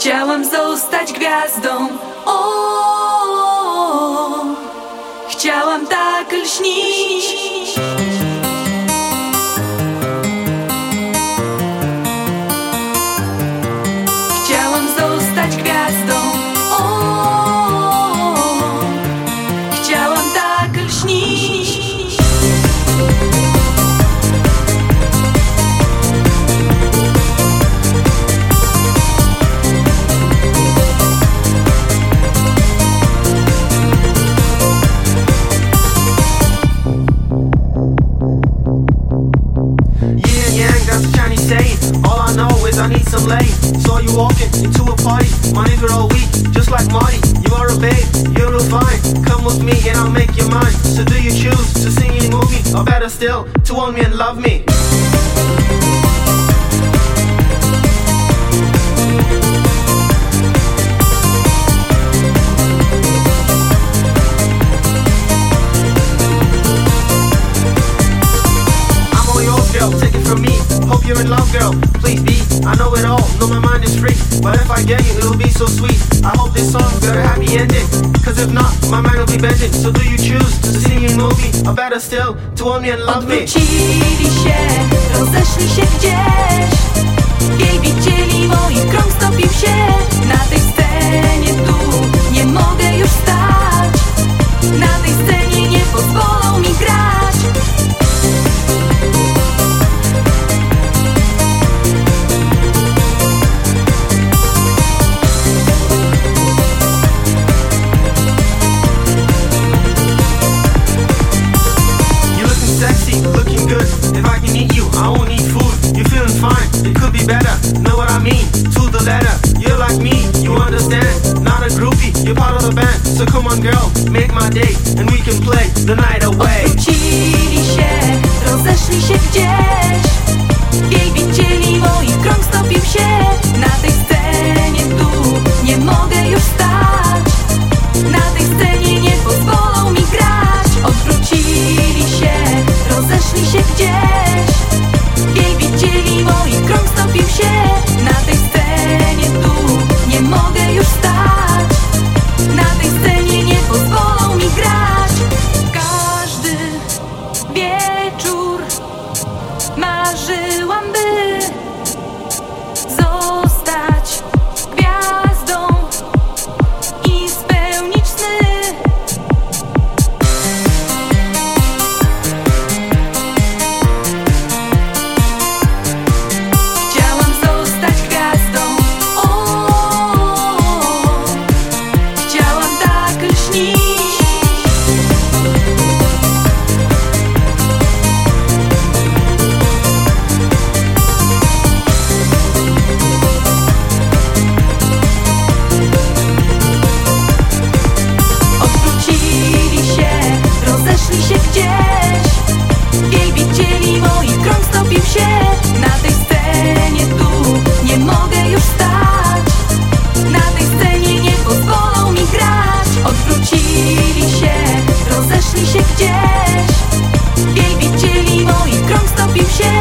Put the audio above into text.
Chciałam zostać gwiazdą, chciałam tak lśnić. Chciałam zostać gwiazdą, chciałam tak lśnić. All I know is I need some lay. Saw you walking into a party, my niggas are all weak, just like Marty. You are a babe, you look fine. Come with me and I'll make you mine. So do you choose to see me in movie, or better still, to own me and love me? I'm all yours, girl, take it from me. Hope you're in love, girl, please be. I know it all, know my mind is free. But if I get you, it'll be so sweet. I hope this song's got a happy ending, cause if not, my mind will be bending. So do you choose to see me in movie, or better still, to own me and love me? Odwrócili się, rozeszli się gdzieś. Jej widzieli, moich krąg stopił się. Na tej scenie tu nie mogę już stać. Na tej scenie nie pozwolą mi grać. Looking good, if I can eat you, I won't need food. You're feeling fine, it could be better. Know what I mean, to the letter. You're like me, you understand. Not a groupie, you're part of the band. So come on girl, make my day, and we can play the night away. Odwrócili się, rozeszli się gdzieś. Jej widzieli, moich krąg stopił się. Na tej scenie tu nie mogę już stać. Na tej scenie nie pozwolą mi grać. Odwrócili się, rozeszli się gdzieś. Jej widzieli, moich krąg stopił się. Na tej scenie tu nie mogę już stać. Na tej scenie nie pozwolą mi grać. Każdy wieczór marzyłam, by zostać gwiazdą i spełnić sny. Chciałam zostać gwiazdą, chciałam tak lśnić. Odwrócili się, rozeszli się gdzieś. Jej widzieli, moich krąg stopił się. Na tej scenie tu nie mogę już stać. Na tej scenie nie pozwolą mi grać. Odwrócili się, rozeszli się gdzieś. Jej widzieli, moich krąg stopił się.